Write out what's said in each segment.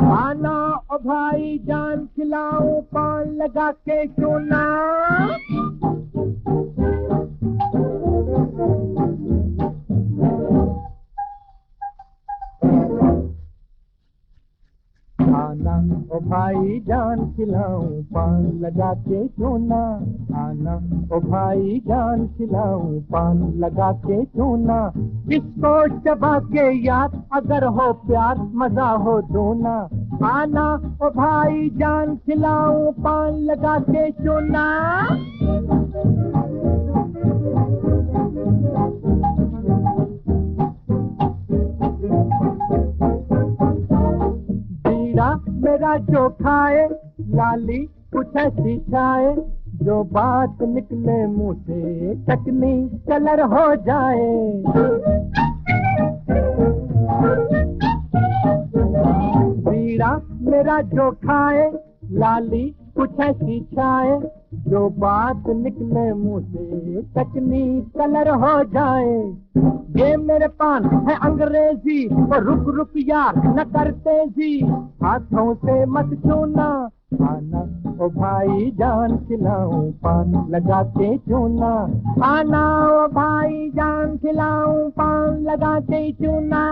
आना ओ भाई जान खिलाऊं पान लगा के चूना। आना ओ भाई जान खिलाऊं पान लगा के चूना। आना ओ भाई जान खिलाऊं पान लगा के चूना। इसको चबा के याद अगर हो प्यार मजा हो दूना। आना ओ भाई जान खिलाऊं पान लगा के चूना। मेरा जो खाए लाली कुछ ऐसी खाए, जो बात निकले मुंह से चटनी कलर हो जाए। बीड़ा मेरा जो खाए लाली कुछ ऐसी खाए, जो बात निकले मुंह से चटनी कलर हो जाए। ये मेरे पान है अंग्रेजी और रुक रुक यार न करते जी, हाथों से मत छूना। आना ओ भाई जान खिलाऊं पान लगा के चूना। आना ओ भाई जान खिलाऊं पान लगा के चूना।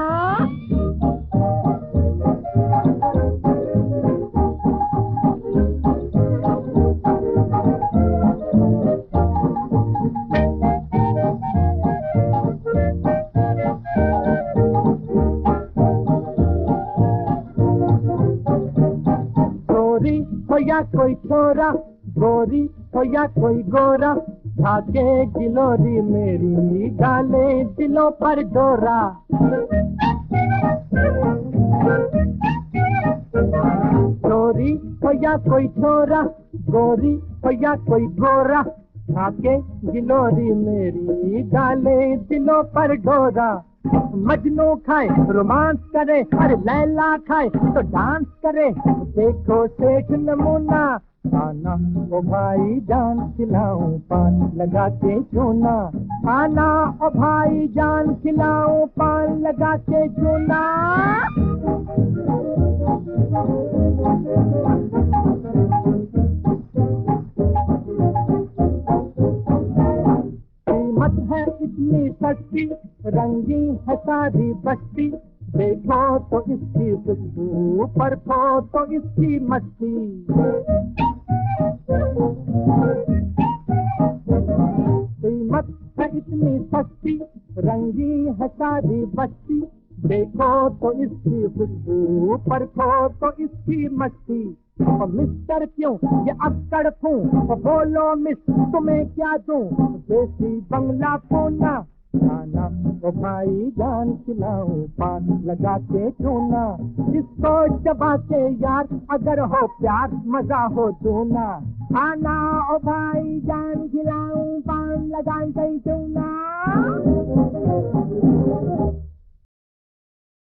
हो या कोई छोरा गोरी हो या कोई गोरा, भागे गिलोरी मेरी डाले दिलों पर डोरा। गोरी हो या कोई छोरा गोरी हो या कोई गोरा, भागे गिलोरी मेरी डाले दिलों पर डोरा। मजनू खाए रोमांस करे अरे लैला खाए तो डांस करे, देखो सेठ नमूना। आना ओ भाई जान खिलाऊं पान लगा के चूना। आना ओ भाई जान खिलाऊं पान लगा के चूना। कीमत है इतनी सस्ती रंगी है सारी बस्ती, देखो तो इसकी खुशबू परखो तो इसकी मस्ती। कीमत है इतनी सस्ती रंगी है सारी बस्ती, देखो तो इसकी खुशबू परखो तो इसकी मस्ती। मिस्टर क्यों ये अक्कड़ क्यों, बोलो मिस तुम्हें क्या दूं, देसी बंगला पूना। आना ओ भाई जान खिलाऊं पान लगा के चूना। इसको चबा के यार अगर हो प्यार मजा हो दूना। आना ओ भाई जान खिलाऊं पान लगा के चूना।